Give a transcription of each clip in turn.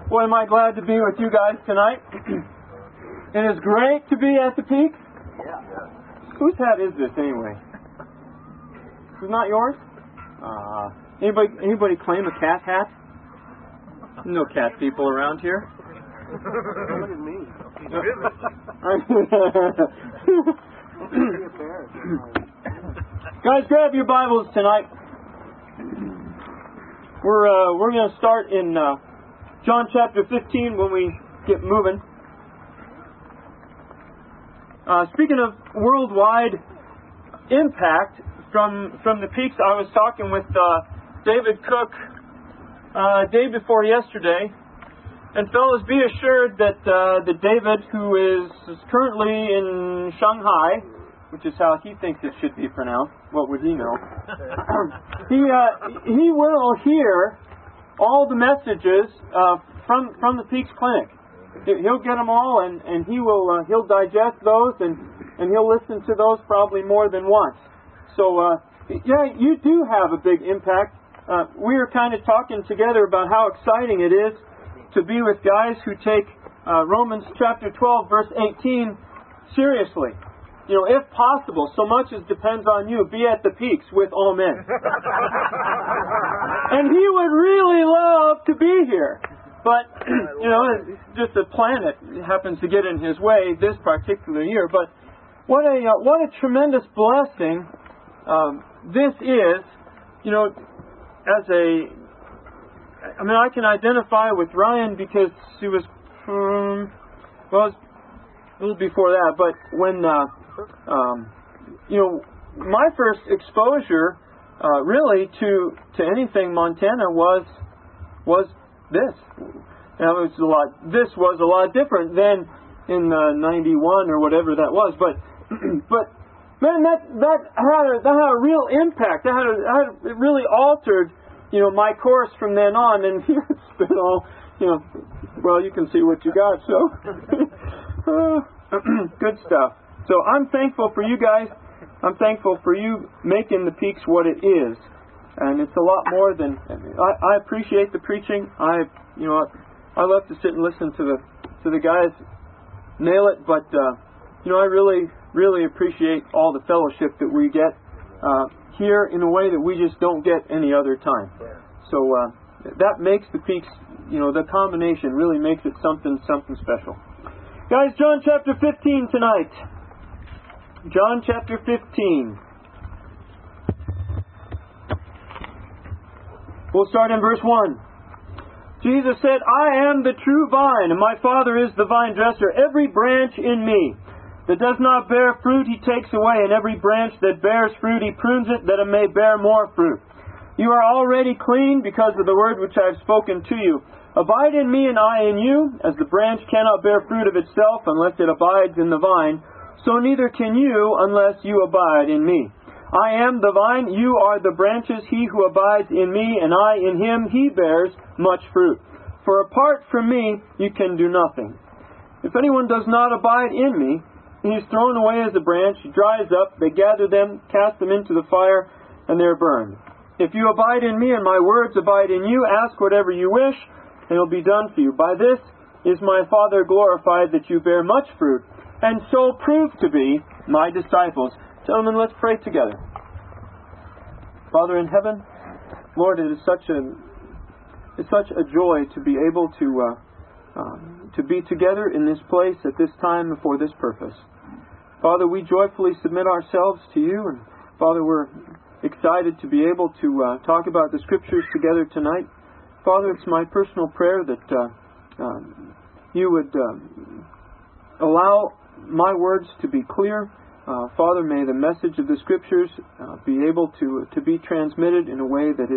Boy, am I glad to be with you guys tonight. It is great to be at the Peaks. Yeah. Whose hat is this anyway? It's not yours? Anybody claim a cat hat? No cat people around here. Look at me. Guys, grab your Bibles tonight. We're going to start in John chapter 15 when we get moving. Speaking of worldwide impact from the Peaks, I was talking with David Cook day before yesterday, and fellas, be assured that David, who is currently in Shanghai, which is how he thinks it should be pronounced, what would he know? He will hear all the messages from the Peaks Clinic. He'll get them all, and he'll digest those, and he'll listen to those probably more than once. So, yeah, you do have a big impact. We were kind of talking together about how exciting it is to be with guys who take Romans chapter 12, verse 18 seriously. You know, if possible, so much as depends on you, be at the Peaks with all men. And he would really love to be here. But, you know, it's just a planet happens to get in his way this particular year. But what a tremendous blessing this is, you know, I can identify with Ryan because he was, well, it was a little before that, but when, you know, my first exposure really to anything Montana was this. Now, this was a lot different than in 91 or whatever that was, but man, that had a real impact. It really altered, you know, my course from then on, and it's been all, you know, well, you can see what you got, so good stuff. So I'm thankful for you guys. I'm thankful for you making the Peaks what it is, and it's a lot more than. I appreciate the preaching. I love to sit and listen to the guys nail it, but you know, I really appreciate all the fellowship that we get here in a way that we just don't get any other time. So that makes the Peaks, you know, the combination really makes it something special. Guys, John chapter 15 tonight. John chapter 15. We'll start in verse 1. Jesus said, I am the true vine, and my Father is the vine dresser. Every branch in me that does not bear fruit he takes away, and every branch that bears fruit he prunes it, that it may bear more fruit. You are already clean because of the word which I have spoken to you. Abide in me and I in you, as the branch cannot bear fruit of itself unless it abides in the vine, so neither can you unless you abide in me. I am the vine, you are the branches. He who abides in me and I in him, he bears much fruit. For apart from me you can do nothing. If anyone does not abide in me, he is thrown away as a branch, dries up, they gather them, cast them into the fire, and they are burned. If you abide in me and my words abide in you, ask whatever you wish, and it will be done for you. By this is my Father glorified, that you bear much fruit, and so prove to be my disciples. Gentlemen, let's pray together. Father in heaven, Lord, it is such a joy to be able to be together in this place at this time and for this purpose. Father, we joyfully submit ourselves to you, and Father, we're excited to be able to talk about the Scriptures together tonight. Father, it's my personal prayer that you would allow my words to be clear. Father, may the message of the Scriptures be able to be transmitted in a way that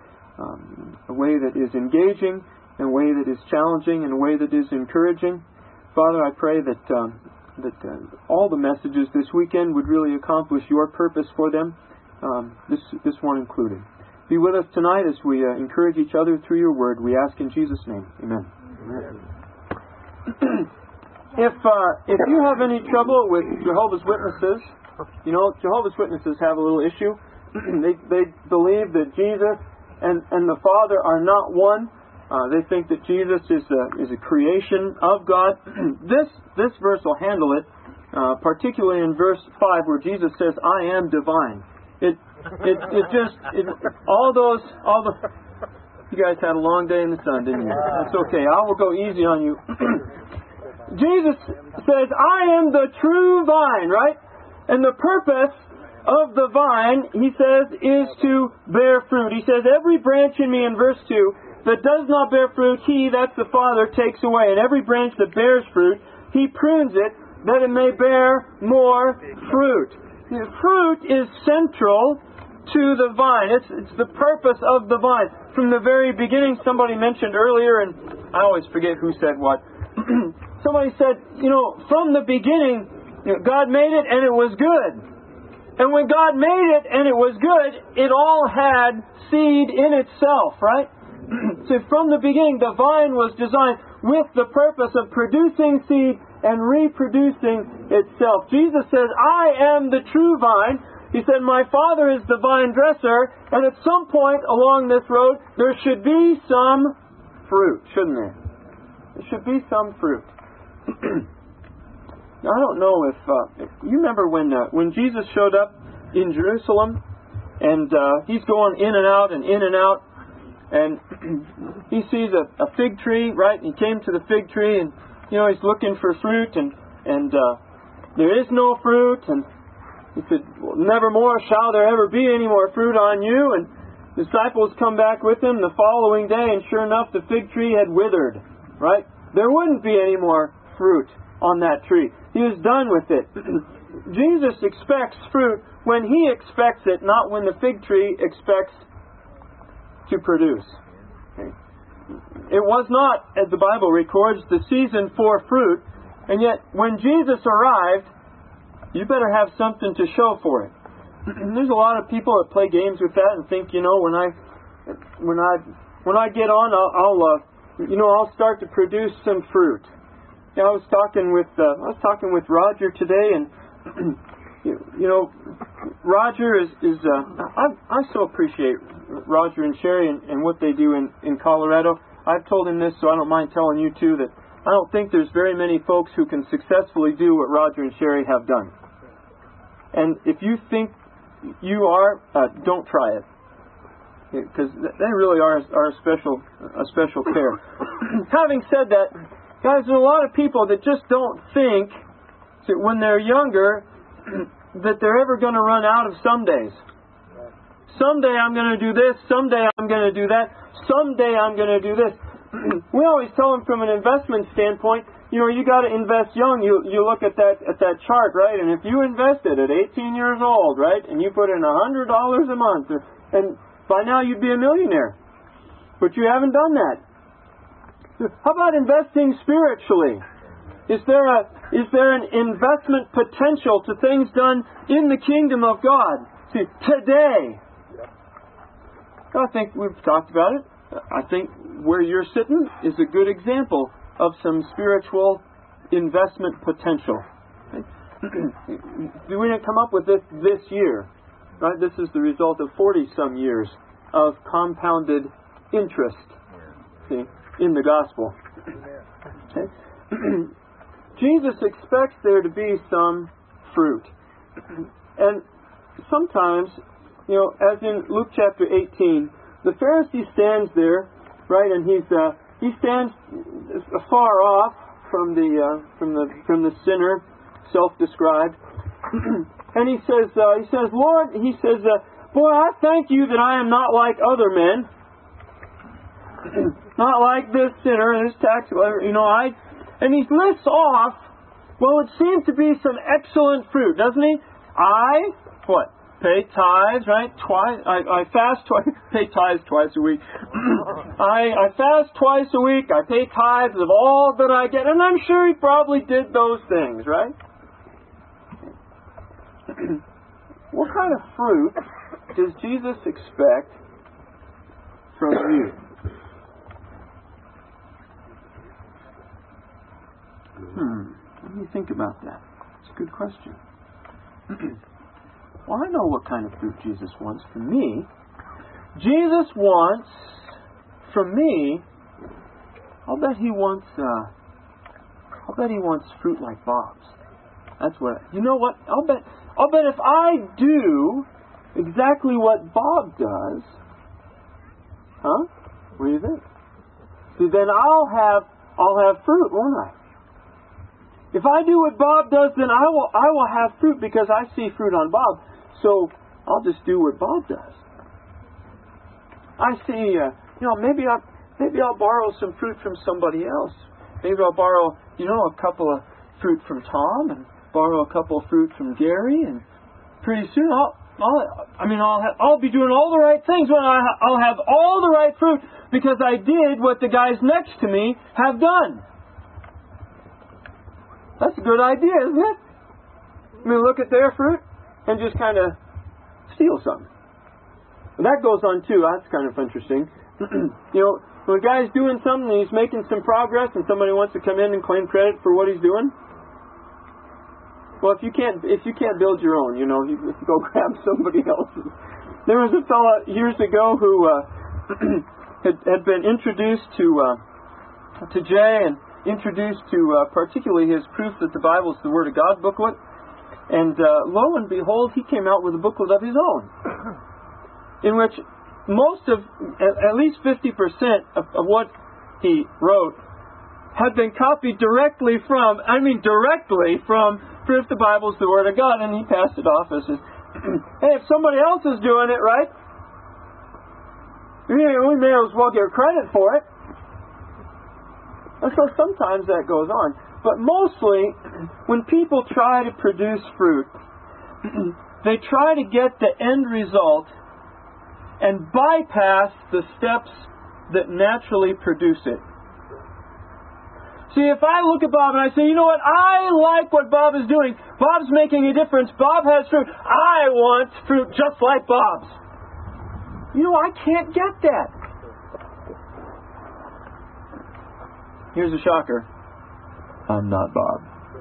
is engaging, in a way that is challenging, in a way that is encouraging. Father, I pray that all the messages this weekend would really accomplish your purpose for them, this one included. Be with us tonight as we encourage each other through your word. We ask in Jesus' name. Amen. Amen. If you have any trouble with Jehovah's Witnesses, you know, Jehovah's Witnesses have a little issue. They believe that Jesus and the Father are not one. They think that Jesus is a creation of God. This verse will handle it, particularly in verse 5 where Jesus says, "I am divine." You guys had a long day in the sun, didn't you? That's okay. I will go easy on you. Jesus says, "I am the true vine," right? And the purpose of the vine, he says, is to bear fruit. He says, "Every branch in me," in verse 2, "that does not bear fruit, he," that's the Father, "takes away. And every branch that bears fruit, he prunes it, that it may bear more fruit." Fruit is central to the vine. It's the purpose of the vine. From the very beginning, somebody mentioned earlier, and I always forget who said what. Somebody said, from the beginning, God made it and it was good. And when God made it and it was good, it all had seed in itself, right? So from the beginning, the vine was designed with the purpose of producing seed and reproducing itself. Jesus says, "I am the true vine." He said, "My Father is the vine dresser," and at some point along this road, there should be some fruit, shouldn't there? There should be some fruit. Now, I don't know if you remember when Jesus showed up in Jerusalem, and he's going in and out, and he sees a fig tree, right? He came to the fig tree, and he's looking for fruit, and there is no fruit, and he said, "Well, nevermore shall there ever be any more fruit on you." And the disciples come back with him the following day, and sure enough, the fig tree had withered, right? There wouldn't be any more fruit on that tree. He was done with it. Jesus expects fruit when he expects it, not when the fig tree expects to produce. Okay. It was not, as the Bible records, the season for fruit, and yet when Jesus arrived, you better have something to show for it. There's a lot of people that play games with that and think, when I get on, I'll start to produce some fruit. I was talking with Roger today, and Roger is I so appreciate Roger and Sherry and what they do in Colorado. I've told him this, so I don't mind telling you too, that I don't think there's very many folks who can successfully do what Roger and Sherry have done. And if you think you are, don't try it, because they really are a special pair. Having said that, guys, there's a lot of people that just don't think that when they're younger that they're ever going to run out of Somedays. Someday I'm going to do this. Someday I'm going to do that. Someday I'm going to do this. We always tell them from an investment standpoint, you got to invest young. You look at that chart, right? And if you invested at 18 years old, right, and you put in $100 a month, and by now you'd be a millionaire. But you haven't done that. How about investing spiritually? Is there an investment potential to things done in the kingdom of God? See, today. I think we've talked about it. I think where you're sitting is a good example of some spiritual investment potential. We didn't come up with this year, right? This is the result of 40-some years of compounded interest, see, in the gospel. Okay? Jesus expects there to be some fruit. And sometimes, as in Luke chapter 18, the Pharisee stands there, right, and he stands far off from the sinner, self-described, and he says, "Lord," he says, "boy, I thank you that I am not like other men, not like this sinner, this tax collector, and he lists off what would seem to be some excellent fruit, doesn't he? Pay tithes, right? I fast twice. Pay tithes twice a week. I fast twice a week. I pay tithes of all that I get, and I'm sure he probably did those things, right? What kind of fruit does Jesus expect from you? What do you think about that? It's a good question. Well, I know what kind of fruit Jesus wants from me. Jesus wants from me I'll bet he wants fruit like Bob's. That's what. You know what? I'll bet if I do exactly what Bob does, huh? What do you think? See, then I'll have fruit, won't I? If I do what Bob does, then I will have fruit because I see fruit on Bob. So I'll just do what Bob does. I see, maybe I'll borrow some fruit from somebody else. Maybe I'll borrow, a couple of fruit from Tom, and borrow a couple of fruit from Gary, and pretty soon I'll be doing all the right things when I'll have all the right fruit because I did what the guys next to me have done. That's a good idea, isn't it? Look at their fruit and just kind of steal some. That goes on too. That's kind of interesting. When a guy's doing something and he's making some progress and somebody wants to come in and claim credit for what he's doing, well, if you can't build your own, you go grab somebody else's. There was a fellow years ago who had been introduced to Jay and introduced to particularly his Proof That the Bible is the Word of God booklet. And lo and behold, he came out with a booklet of his own, in which most of, at least 50% of what he wrote had been copied directly from Proof the Bible is the Word of God, and he passed it off as, hey, if somebody else is doing it right, we may as well get credit for it. And so sometimes that goes on. But mostly, when people try to produce fruit, they try to get the end result and bypass the steps that naturally produce it. See, if I look at Bob and I say, you know what, I like what Bob is doing. Bob's making a difference. Bob has fruit. I want fruit just like Bob's. I can't get that. Here's a shocker. I'm not Bob.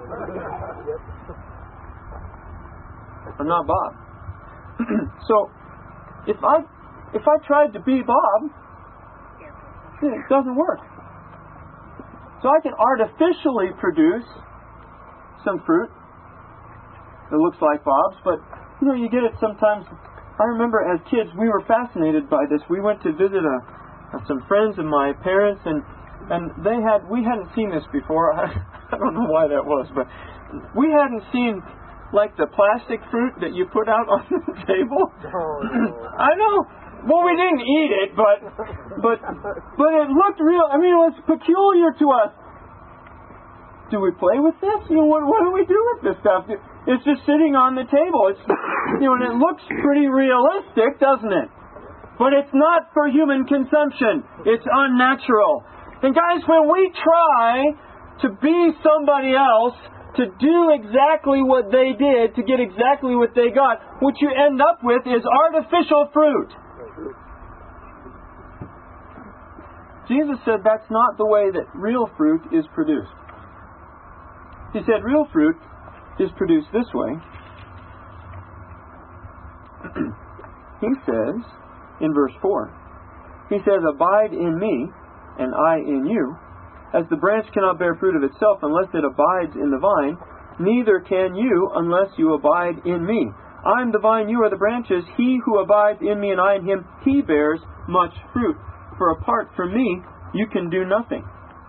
I'm not Bob. So, if I tried to be Bob, it doesn't work. So I can artificially produce some fruit that looks like Bob's, but you get it sometimes. I remember as kids we were fascinated by this. We went to visit some friends of my parents, and we hadn't seen this before. I don't know why that was, but we hadn't seen like the plastic fruit that you put out on the table. Oh, no. I know. Well, we didn't eat it, but it looked real. It was peculiar to us. Do we play with this? What do we do with this stuff? It's just sitting on the table. It's and it looks pretty realistic, doesn't it? But it's not for human consumption. It's unnatural. And guys, when we try to be somebody else, to do exactly what they did, to get exactly what they got, what you end up with is artificial fruit. Jesus said that's not the way that real fruit is produced. He said real fruit is produced this way. He says in verse 4, he says, abide in me, and I in you. As the branch cannot bear fruit of itself unless it abides in the vine, neither can you unless you abide in me. I am the vine, you are the branches. He who abides in me and I in him, he bears much fruit. For apart from me, you can do nothing.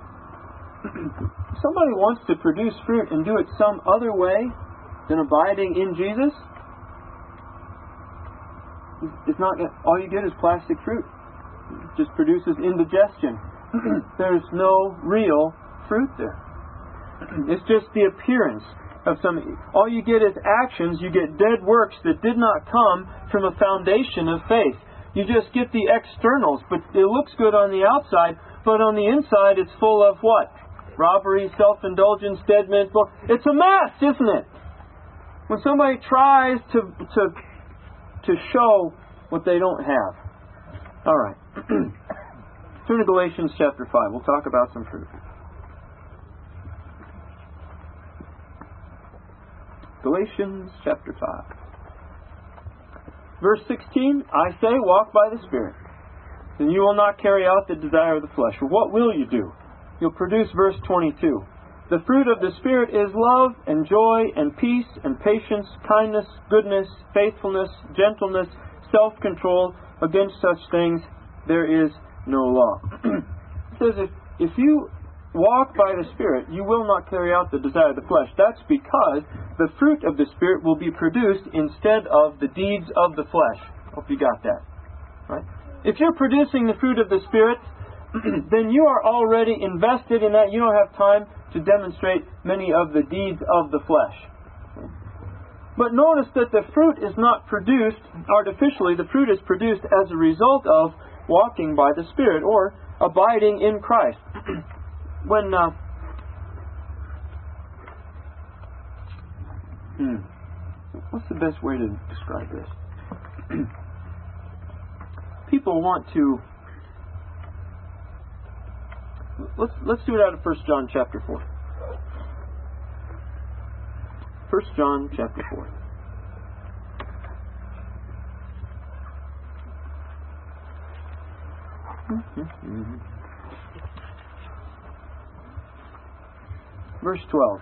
If somebody wants to produce fruit and do it some other way than abiding in Jesus, it's not. All you get is plastic fruit. It just produces indigestion. There's no real fruit there. It's just the appearance of some. All you get is actions. You get dead works that did not come from a foundation of faith. You just get the externals, but it looks good on the outside, but on the inside it's full of what? Robbery, self-indulgence, dead men's book. It's a mess, isn't it? When somebody tries to show what they don't have. All right. Turn to Galatians chapter 5. We'll talk about some fruit. Galatians chapter 5. Verse 16, I say, walk by the Spirit, and you will not carry out the desire of the flesh. Or what will you do? you'll produce verse 22. The fruit of the Spirit is love and joy and peace and patience, kindness, goodness, faithfulness, gentleness, self-control. Against such things there is no law. It says if you walk by the Spirit, you will not carry out the desire of the flesh. That's because the fruit of the Spirit will be produced instead of the deeds of the flesh. Hope you got that. Right? If you're producing the fruit of the Spirit, then you are already invested in that. You don't have time to demonstrate many of the deeds of the flesh. But notice that the fruit is not produced artificially. The fruit is produced as a result of walking by the Spirit or abiding in Christ. When what's the best way to describe this? People want to. Let's do it out of 1 John chapter 4. 1 John chapter 4. Verse 12.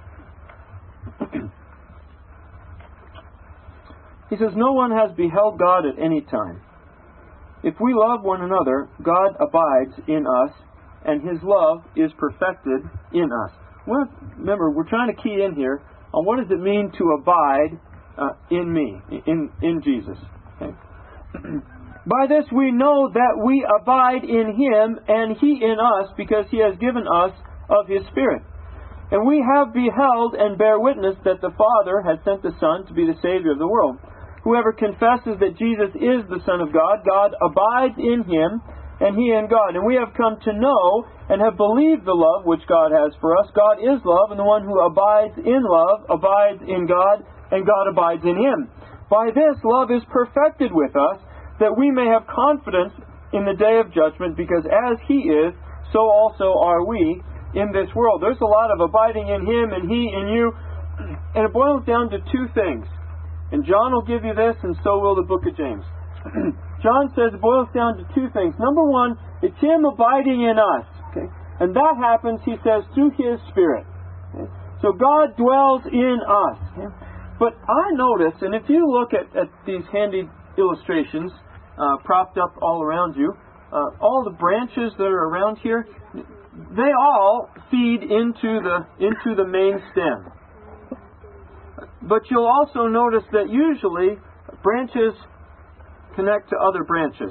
He says, "No one has beheld God at any time. If we love one another, God abides in us, and His love is perfected in us." Well, remember, we're trying to key in here on what does it mean to abide in me, in Jesus. Okay? By this we know that we abide in Him and He in us, because He has given us of His Spirit. And we have beheld and bear witness that the Father has sent the Son to be the Savior of the world. Whoever confesses that Jesus is the Son of God, God abides in Him and He in God. And we have come to know and have believed the love which God has for us. God is love, and the one who abides in love abides in God, and God abides in him. By this love is perfected with us, that we may have confidence in the day of judgment, because as He is, so also are we in this world. There's a lot of abiding in Him and He in you, and it boils down to two things. And John will give you this, and so will the book of James. John says it boils down to two things. Number one, it's Him abiding in us. Okay? And that happens, he says, through His Spirit. Okay? So God dwells in us. Okay? But I notice, and if you look at these handy illustrations propped up all around you, all the branches that are around here, they all feed into the main stem. But you'll also notice that usually branches connect to other branches.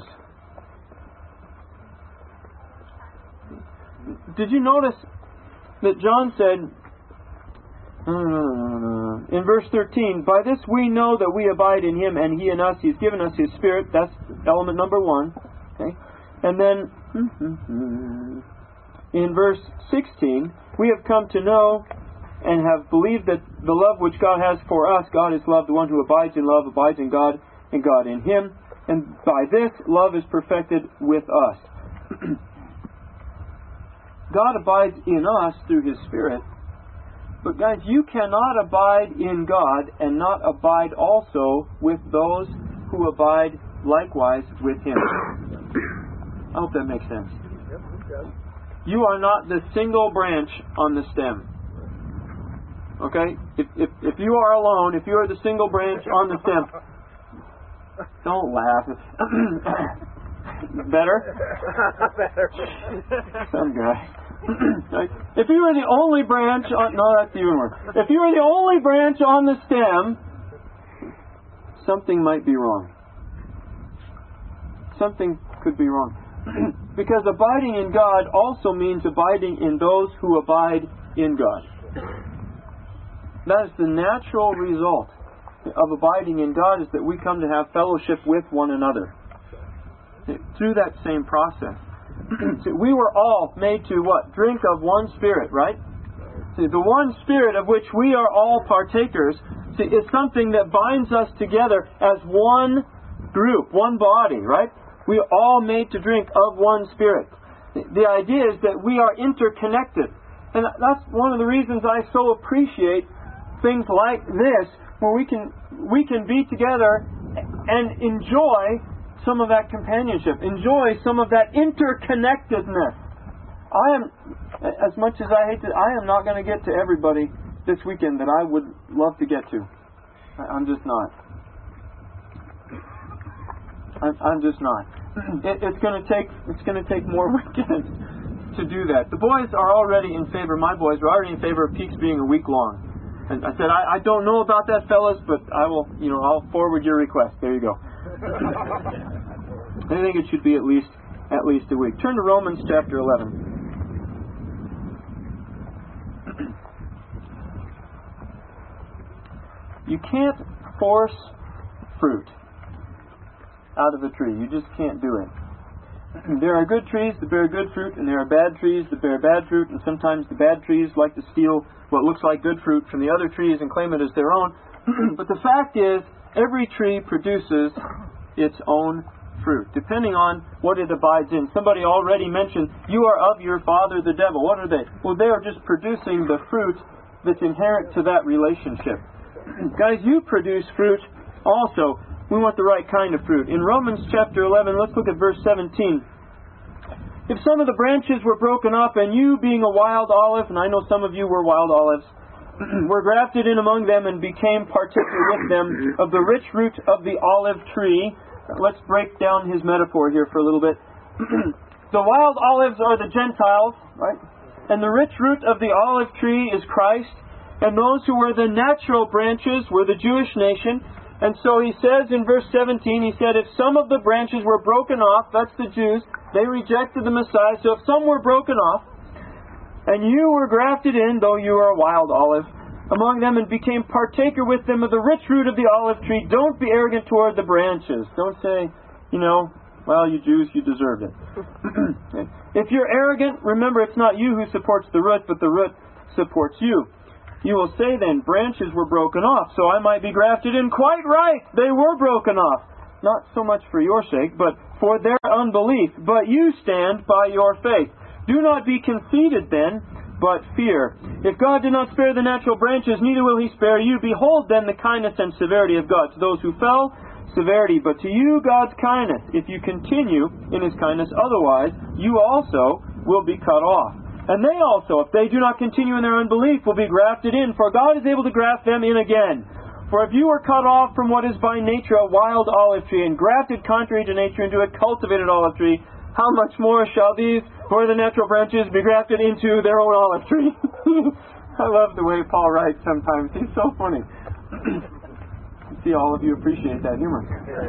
Did you notice that John said in verse 13, "By this we know that we abide in Him and He in us. He's given us His Spirit." That's element number one. Okay? And then in verse 16, "We have come to know and have believed that the love which God has for us, God is love. The one who abides in love abides in God, and God in him. And by this, love is perfected with us." God abides in us through His Spirit. But guys, you cannot abide in God and not abide also with those who abide likewise with Him. I hope that makes sense. You are not the single branch on the stem. Okay? If you are alone, if you are the single branch on the stem, don't laugh. Better? Better. Some guy. If you were the only branch on... No, that's even worse. If you were the only branch on the stem, something might be wrong. Something could be wrong. Because abiding in God also means abiding in those who abide in God. That is the natural result of abiding in God, is that we come to have fellowship with one another through that same process. We were all made to what? Drink of one Spirit, right? See, the one Spirit of which we are all partakers is something that binds us together as one group, one body, right? We are all made to drink of one Spirit. The idea is that we are interconnected. And that's one of the reasons I so appreciate things like this, where we can be together and enjoy some of that companionship, enjoy some of that interconnectedness. as much as I hate to, I am not going to get to everybody this weekend that I would love to get to. I'm just not. I'm just not. It's going to take more weekends to do that. The boys are already in favor. My boys are already in favor of Peaks being a week long. And I said, I don't know about that, fellas, but I will. I'll forward your request. There you go. I think it should be at least a week. Turn to Romans chapter 11. You can't force fruit out of a tree. You just can't do it. There are good trees that bear good fruit, and there are bad trees that bear bad fruit, and sometimes the bad trees like to steal what looks like good fruit from the other trees and claim it as their own. But the fact is, every tree produces its own fruit, depending on what it abides in. Somebody already mentioned, you are of your father the devil. What are they? Well, they are just producing the fruit that's inherent to that relationship. Guys, you produce fruit also. We want the right kind of fruit. In Romans chapter 11, let's look at verse 17. If some of the branches were broken up, and you being a wild olive, and I know some of you were wild olives, were grafted in among them and became partaker with them of the rich root of the olive tree. Let's break down his metaphor here for a little bit. The wild olives are the Gentiles, right? And the rich root of the olive tree is Christ. And those who were the natural branches were the Jewish nation. And so he says in verse 17, he said, if some of the branches were broken off, that's the Jews, they rejected the Messiah. So if some were broken off, and you were grafted in, though you are a wild olive, among them and became partaker with them of the rich root of the olive tree, don't be arrogant toward the branches. Don't say, well, you Jews, you deserved it. If you're arrogant, remember it's not you who supports the root, but the root supports you. You will say then, branches were broken off, so I might be grafted in. Quite right, they were broken off. Not so much for your sake, but for their unbelief. But you stand by your faith. Do not be conceited then, but fear. If God did not spare the natural branches, neither will He spare you. Behold then the kindness and severity of God. To those who fell, severity. But to you God's kindness, if you continue in His kindness. Otherwise, you also will be cut off. And they also, if they do not continue in their unbelief, will be grafted in, for God is able to graft them in again. For if you were cut off from what is by nature a wild olive tree, and grafted contrary to nature into a cultivated olive tree, how much more shall these, who are the natural branches, be grafted into their own olive tree? I love the way Paul writes sometimes. He's so funny. See, all of you appreciate that humor.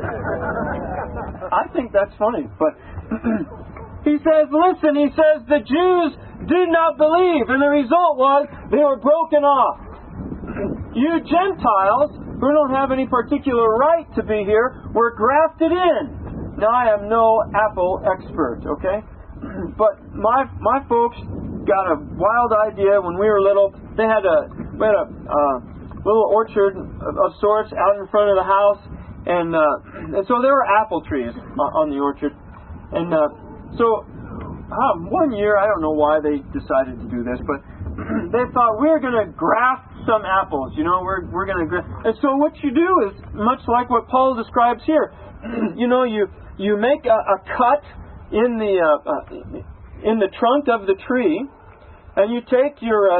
I think that's funny, but he says, listen, he says, the Jews did not believe, and the result was they were broken off. You Gentiles, who don't have any particular right to be here, were grafted in. Now, I am no apple expert, okay? But my folks got a wild idea when we were little. We had a little orchard of sorts out in front of the house, and so there were apple trees on the orchard. And so one year, I don't know why they decided to do this, but they thought, we're going to graft some apples, we're going to graft. And so what you do is much like what Paul describes here. You make a cut in the trunk of the tree, and you take your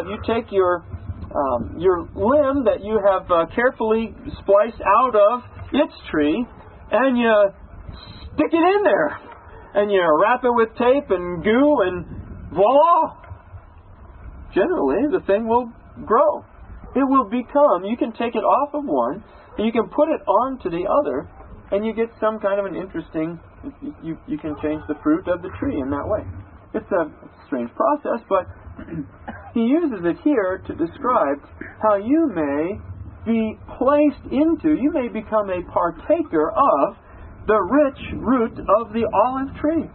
limb that you have carefully spliced out of its tree, and you stick it in there. And you wrap it with tape and goo, and voila! Generally, the thing will grow. It will become, you can take it off of one, and you can put it onto the other, and you get some kind of an interesting, you can change the fruit of the tree in that way. It's a strange process, but he uses it here to describe how you may be placed into, you may become a partaker of the rich root of the olive tree.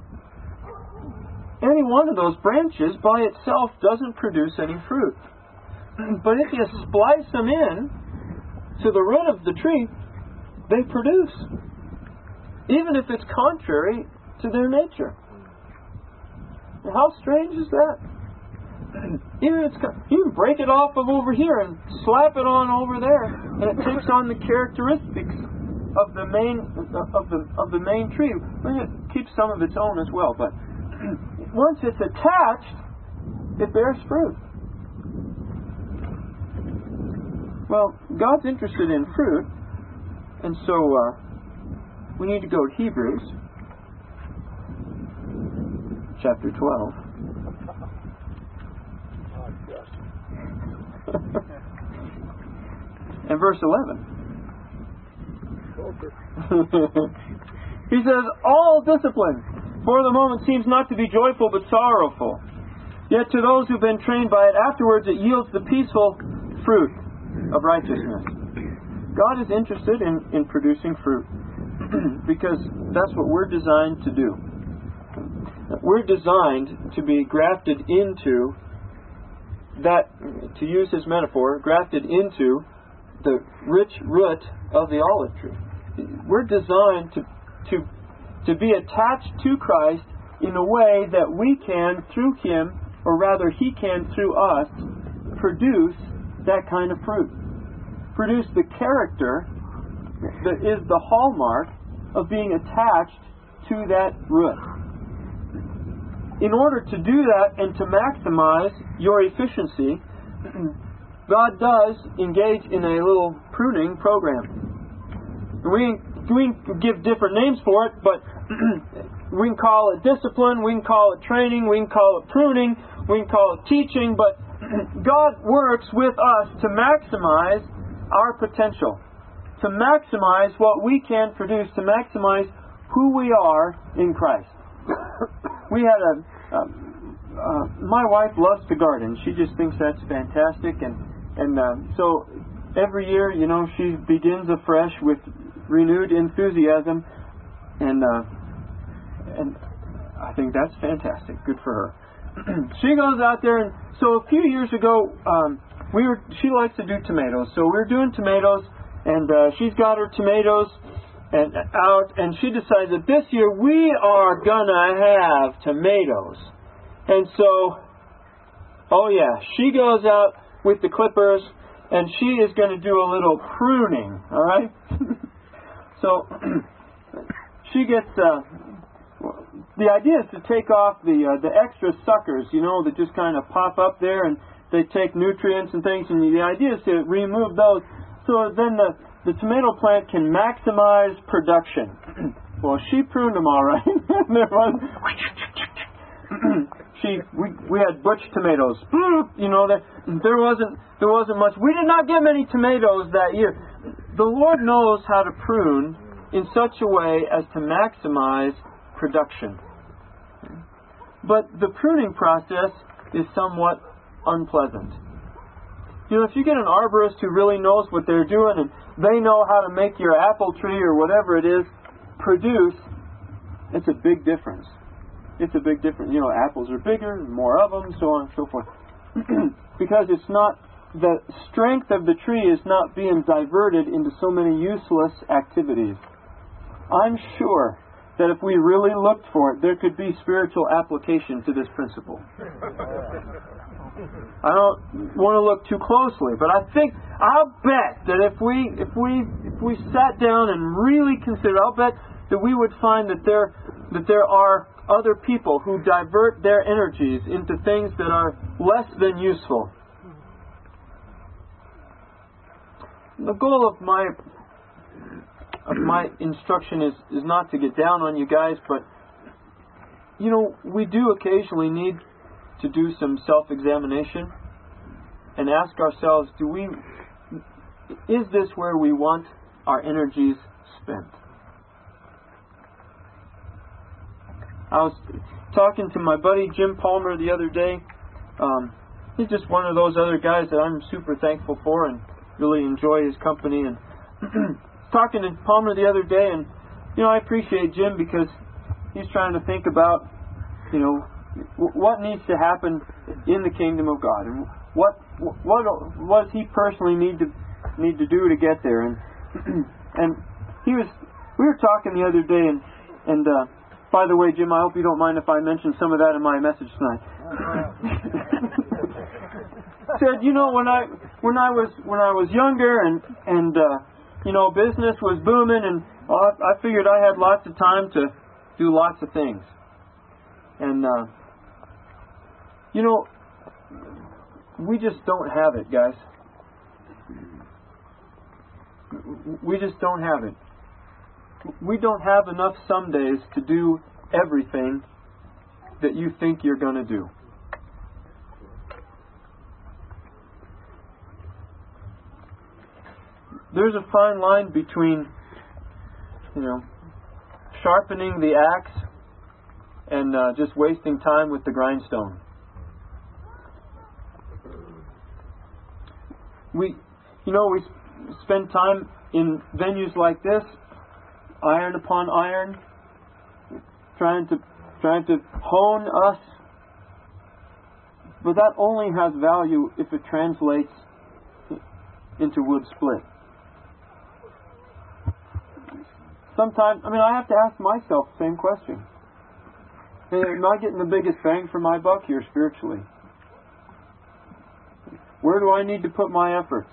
Any one of those branches by itself doesn't produce any fruit. But if you splice them in to the root of the tree, they produce. Even if it's contrary to their nature. How strange is that? You can break it off of over here and slap it on over there, and it takes on the characteristics of the main tree. It keeps some of its own as well, but once it's attached, it bears fruit. Well, God's interested in fruit, and so we need to go to Hebrews chapter 12. And verse 11. He says, all discipline for the moment seems not to be joyful but sorrowful. Yet to those who've been trained by it, afterwards it yields the peaceful fruit of righteousness. God is interested in producing fruit because that's what we're designed to do. We're designed to be grafted into that, to use his metaphor, grafted into the rich root of the olive tree. We're designed to be attached to Christ in a way that we can, through him, or rather he can through us, produce that kind of fruit. Produce the character that is the hallmark of being attached to that root. In order to do that and to maximize your efficiency, God does engage in a little pruning program. We can give different names for it, but we can call it discipline, we can call it training, we can call it pruning, we can call it teaching, but God works with us to maximize our potential, to maximize what we can produce, to maximize who we are in Christ. We had my wife loves to garden. She just thinks that's fantastic, and so every year, she begins afresh with renewed enthusiasm, and I think that's fantastic. Good for her. She goes out there, and so a few years ago, she likes to do tomatoes. So we're doing tomatoes, and she's got her tomatoes out, and she decides that this year we are gonna have tomatoes. And so, she goes out with the clippers, and she is going to do a little pruning. All right. So she gets. The idea is to take off the extra suckers, that just kind of pop up there, and they take nutrients and things. And the idea is to remove those, so then the tomato plant can maximize production. Well, she pruned them all right. We had butch tomatoes. There wasn't much. We did not get many tomatoes that year. The Lord knows how to prune in such a way as to maximize production. But the pruning process is somewhat unpleasant. If you get an arborist who really knows what they're doing and they know how to make your apple tree or whatever it is produce, it's a big difference. It's a big difference. Apples are bigger, more of them, so on and so forth. Because it's not, the strength of the tree is not being diverted into so many useless activities. I'm sure that if we really looked for it, there could be spiritual application to this principle. I don't want to look too closely, but I'll bet that if we sat down and really considered, I'll bet that we would find that there are other people who divert their energies into things that are less than useful. The goal of my instruction is not to get down on you guys, but we do occasionally need to do some self-examination and ask ourselves, is this where we want our energies spent? I was talking to my buddy Jim Palmer the other day. He's just one of those other guys that I'm super thankful for and really enjoy his company. And talking to Palmer the other day, and I appreciate Jim because he's trying to think about what needs to happen in the kingdom of God, and what does he personally need to do to get there. And we were talking the other day, and by the way, Jim, I hope you don't mind if I mention some of that in my message tonight. Said, when I was younger and business was booming, and I figured I had lots of time to do lots of things. And, we just don't have it, guys. We just don't have it. We don't have enough some days to do everything that you think you're going to do. There's a fine line between, sharpening the axe and just wasting time with the grindstone. We spend time in venues like this, iron upon iron, trying to hone us. But that only has value if it translates into wood split. Sometimes, I have to ask myself the same question. Hey, am I getting the biggest bang for my buck here spiritually? Where do I need to put my efforts?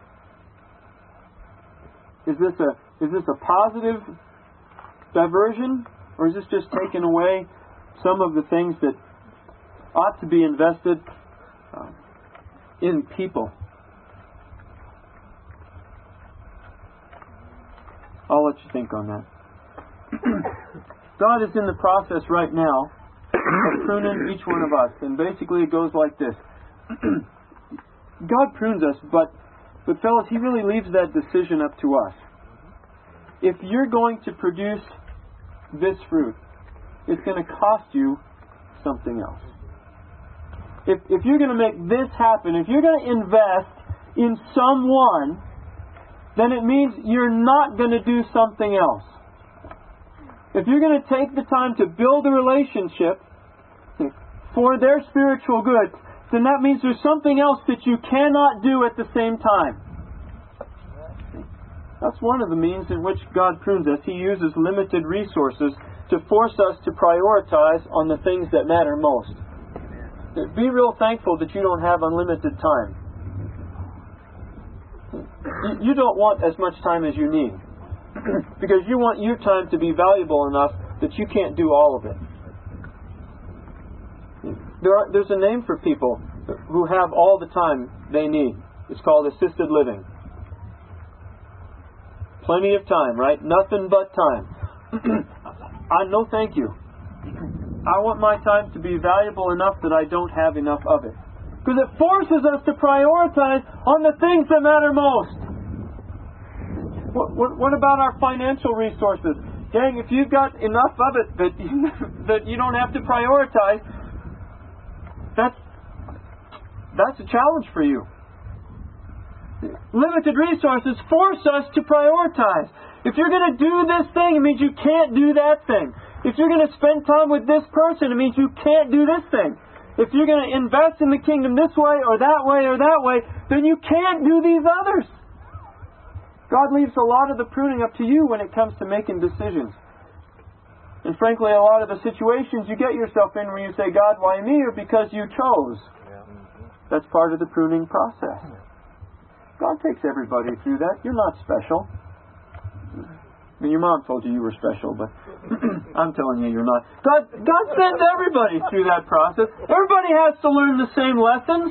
Is this a positive diversion, or is this just taking away some of the things that ought to be invested in people? I'll let you think on that. God is in the process right now of pruning each one of us, and basically it goes like this. God prunes us, but fellas, He really leaves that decision up to us. If you're going to produce this fruit, it's going to cost you something else. If you're going to make this happen, if you're going to invest in someone, then it means you're not going to do something else. If you're going to take the time to build a relationship for their spiritual good, then that means there's something else that you cannot do at the same time. That's one of the means in which God prunes us. He uses limited resources to force us to prioritize on the things that matter most. Be real thankful that you don't have unlimited time. You don't want as much time as you need, because you want your time to be valuable enough that you can't do all of it. There's a name for people who have all the time they need. It's called assisted living. Plenty of time, right? Nothing but time. No thank you. I want my time to be valuable enough that I don't have enough of it. Because it forces us to prioritize on the things that matter most. What about our financial resources? Gang, if you've got enough of it that you don't have to prioritize, that's a challenge for you. Limited resources force us to prioritize. If you're going to do this thing, it means you can't do that thing. If you're going to spend time with this person, it means you can't do this thing. If you're going to invest in the kingdom this way or that way or that way, then you can't do these others. God leaves a lot of the pruning up to you when it comes to making decisions. And frankly, a lot of the situations you get yourself in where you say, God, why me? Or because you chose. That's part of the pruning process. God takes everybody through that. You're not special. Your mom told you were special, but I'm telling you, you're not. God sends everybody through that process. Everybody has to learn the same lessons.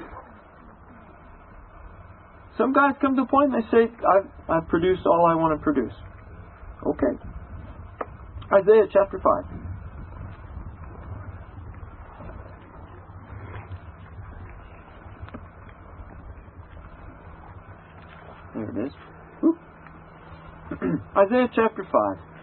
Some guys come to a point and they say, I've produced all I want to produce. Okay. Isaiah chapter 5. There it is. Isaiah chapter 5.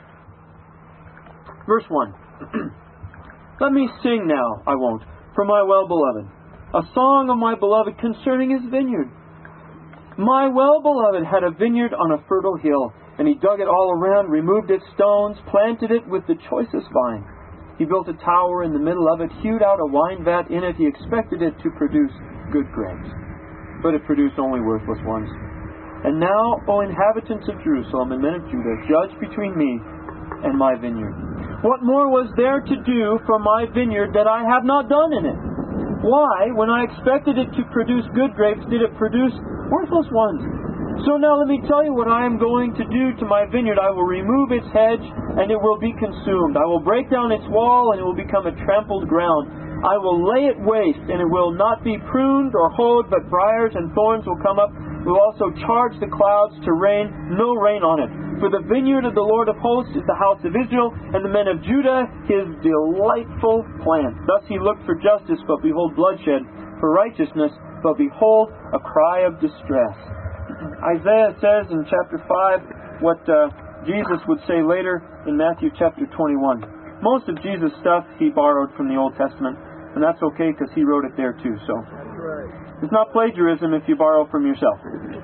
Verse 1. Let me sing now, I won't, for my well-beloved, a song of my beloved concerning his vineyard. My well-beloved had a vineyard on a fertile hill, and he dug it all around, removed its stones, planted it with the choicest vine. He built a tower in the middle of it, hewed out a wine vat in it. He expected it to produce good grapes, but it produced only worthless ones. And now, O inhabitants of Jerusalem and men of Judah, judge between me and my vineyard. What more was there to do for my vineyard that I have not done in it? Why, when I expected it to produce good grapes, did it produce worthless ones? So now let me tell you what I am going to do to my vineyard. I will remove its hedge, and it will be consumed. I will break down its wall, and it will become a trampled ground. I will lay it waste, and it will not be pruned or hoed, but briars and thorns will come up. It will also charge the clouds to rain, no rain on it. For the vineyard of the Lord of hosts is the house of Israel, and the men of Judah his delightful plant. Thus he looked for justice, but behold bloodshed, for righteousness, but behold a cry of distress. Isaiah says in chapter 5 what Jesus would say later in Matthew chapter 21. Most of Jesus' stuff he borrowed from the Old Testament, and that's okay because he wrote it there too. So it's not plagiarism if you borrow from yourself.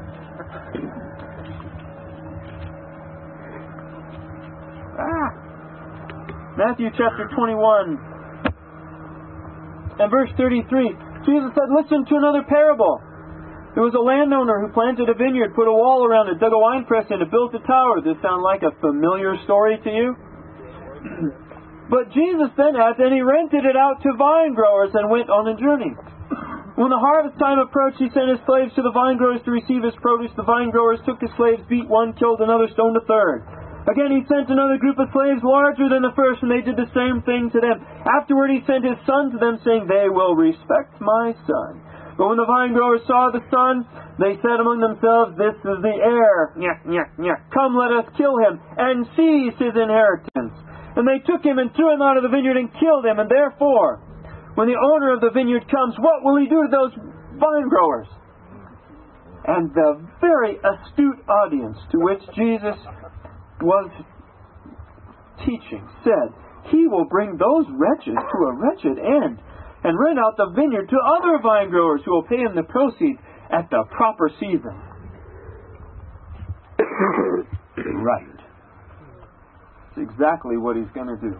Matthew chapter 21 and verse 33. Jesus said, listen to another parable. There was a landowner who planted a vineyard, put a wall around it, dug a winepress in it, built a tower. Does this sound like a familiar story to you? But Jesus then he rented it out to vine growers and went on a journey. When the harvest time approached, he sent his slaves to the vine growers to receive his produce. The vine growers took the slaves, beat one, killed another, stoned a third. Again he sent another group of slaves larger than the first, and they did the same thing to them. Afterward he sent his son to them, saying, they will respect my son. But when the vine growers saw the son, they said among themselves, this is the heir. Come, let us kill him and seize his inheritance. And they took him and threw him out of the vineyard and killed him. And therefore, when the owner of the vineyard comes, what will he do to those vine growers? And the very astute audience to which Jesus was teaching said, he will bring those wretches to a wretched end and rent out the vineyard to other vine growers who will pay him the proceeds at the proper season. Right. It's exactly what he's going to do.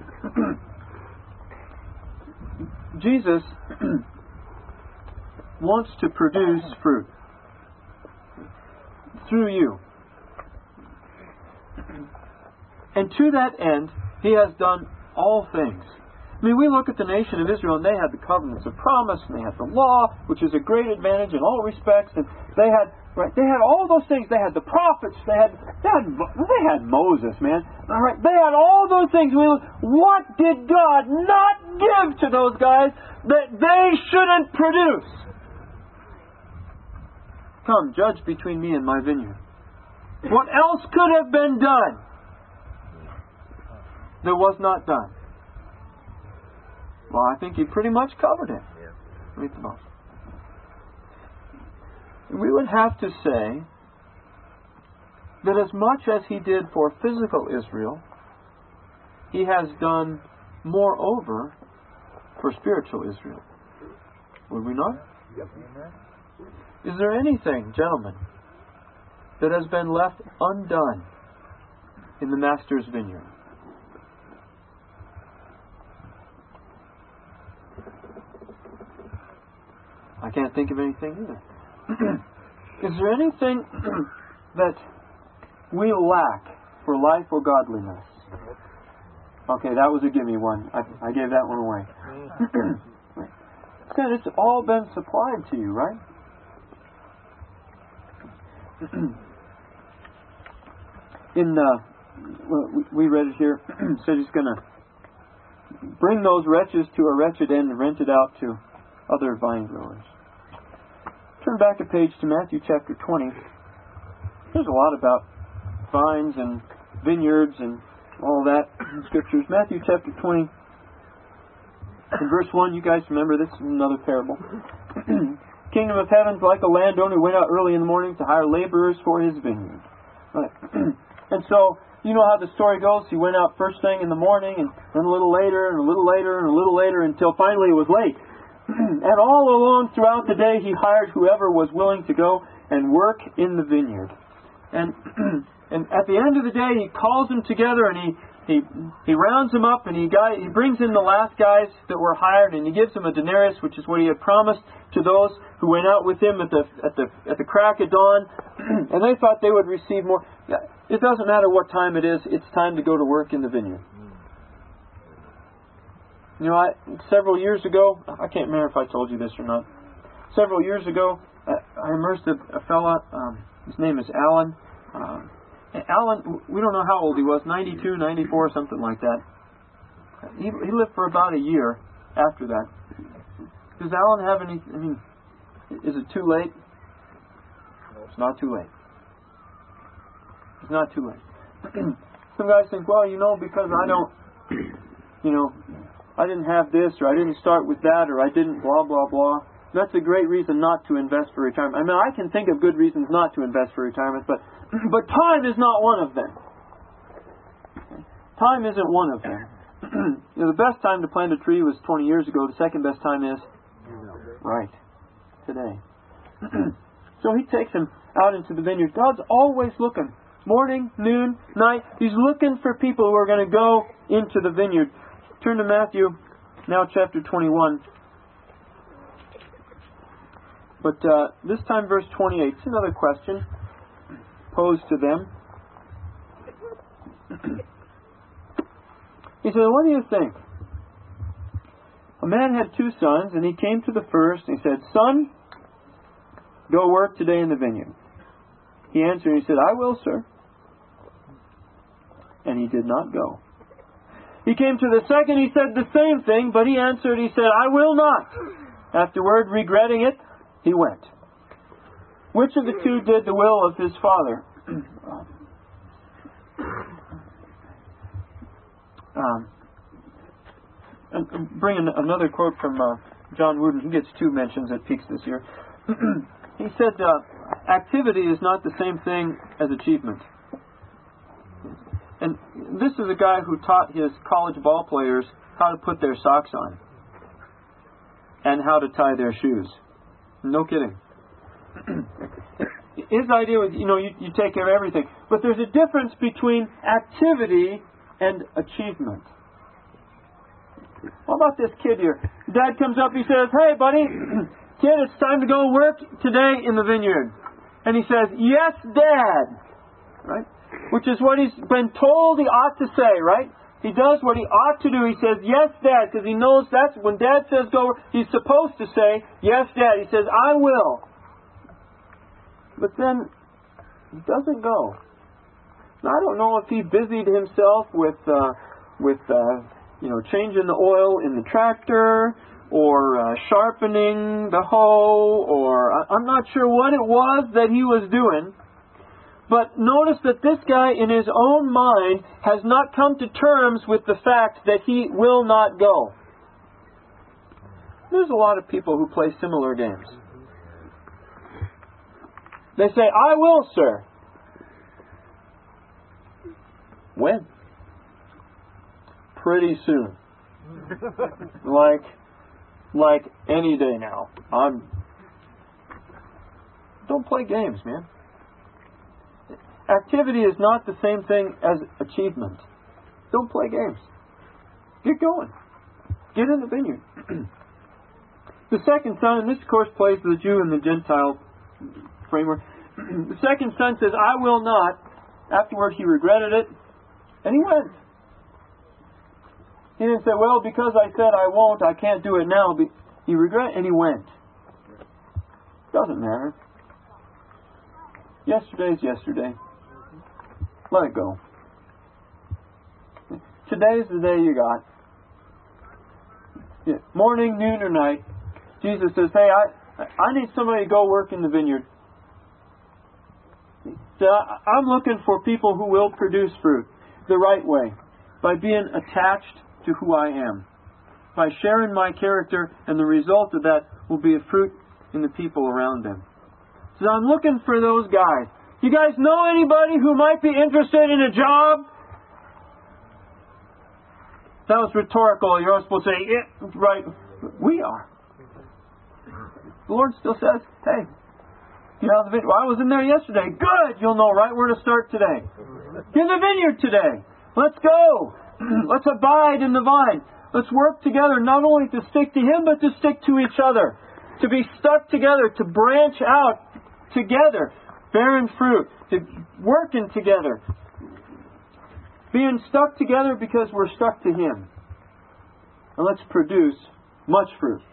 Jesus wants to produce fruit through you. And to that end, he has done all things. I mean, we look at the nation of Israel, and they had the covenants of promise, and they had the law, which is a great advantage in all respects, and they had all those things. They had the prophets. They had Moses, man. All right, they had all those things. What did God not give to those guys that they shouldn't produce? Come, judge between me and my vineyard. What else could have been done that was not done? Well, I think he pretty much covered it. Read the book. We would have to say that as much as he did for physical Israel, he has done moreover for spiritual Israel. Would we not? Yep. Is there anything, gentlemen, that has been left undone in the Master's vineyard? I can't think of anything either. Is there anything that we lack for life or godliness? Okay, that was a gimme one. I gave that one away. It's all been supplied to you, right? We read it here. It said he's going to bring those wretches to a wretched end and rent it out to other vine growers. Turn back a page to Matthew chapter 20. There's a lot about vines and vineyards and all that in Scriptures. Matthew chapter 20 and verse 1, you guys remember this is another parable. Kingdom of heaven's like a landowner who went out early in the morning to hire laborers for his vineyard. Right. And so, you know how the story goes. He went out first thing in the morning and then a little later and a little later and a little later until finally it was late. And all along throughout the day he hired whoever was willing to go and work in the vineyard. And at the end of the day he calls them together and he rounds them up and he brings in the last guys that were hired and he gives them a denarius, which is what he had promised to those who went out with him at the crack of dawn. And they thought they would receive more. It doesn't matter what time it is, it's time to go to work in the vineyard. You know, several years ago, I can't remember if I told you this or not. Several years ago, I immersed a fella. His name is Alan. Alan, we don't know how old he was, 92, 94, something like that. He lived for about a year after that. Does Alan have any, is it too late? No, it's not too late. It's not too late. Some guys think, well, because I don't, I didn't have this, or I didn't start with that, or I didn't blah, blah, blah. That's a great reason not to invest for retirement. I can think of good reasons not to invest for retirement, but time is not one of them. Time isn't one of them. The best time to plant a tree was 20 years ago. The second best time is right today. So he takes him out into the vineyard. God's always looking. Morning, noon, night. He's looking for people who are going to go into the vineyard. Turn to Matthew, now chapter 21. But this time verse 28. It's another question posed to them. He said, what do you think? A man had 2 sons, and he came to the first, and he said, Son, go work today in the vineyard. He answered, and he said, I will, sir. And he did not go. He came to the second, he said the same thing, but he answered, he said, I will not. Afterward, regretting it, he went. Which of the 2 did the will of his father? Bring another quote from John Wooden. He gets 2 mentions at Peaks this year. He said, activity is not the same thing as achievement. And this is a guy who taught his college ball players how to put their socks on and how to tie their shoes. No kidding. His idea was, you take care of everything. But there's a difference between activity and achievement. What about this kid here? Dad comes up, he says, hey buddy, kid, it's time to go work today in the vineyard. And he says, yes, Dad. Right? Which is what he's been told he ought to say, right? He does what he ought to do. He says, yes, Dad, because he knows that's when Dad says go, he's supposed to say, yes, Dad. He says, I will. But then he doesn't go. Now, I don't know if he busied himself with changing the oil in the tractor, or sharpening the hoe, or I'm not sure what it was that he was doing. But notice that this guy in his own mind has not come to terms with the fact that he will not go. There's a lot of people who play similar games. They say, I will, sir. When? Pretty soon. Like any day now. Don't play games, man. Activity is not the same thing as achievement. Don't play games. Get going. Get in the vineyard. The second son, and this of course plays the Jew and the Gentile framework. The second son says, I will not. Afterward he regretted it, and he went. He didn't say, well, because I said I won't, I can't do it now. He regretted, and he went. Doesn't matter. Yesterday's yesterday. Let it go. Today's the day you got. Yeah. Morning, noon, or night. Jesus says, hey, I need somebody to go work in the vineyard. So I'm looking for people who will produce fruit the right way, by being attached to who I am, by sharing my character, and the result of that will be a fruit in the people around them. So I'm looking for those guys. You guys know anybody who might be interested in a job? That was rhetorical. You're all supposed to say, yeah, right. We are. The Lord still says, hey, get out of the vineyard. Well, I was in there yesterday. Good. You'll know right where to start today. Get in the vineyard today. Let's go. Let's abide in the vine. Let's work together, not only to stick to Him, but to stick to each other. To be stuck together, to branch out together, bearing fruit, to working together. Being stuck together because we're stuck to Him. And let's produce much fruit.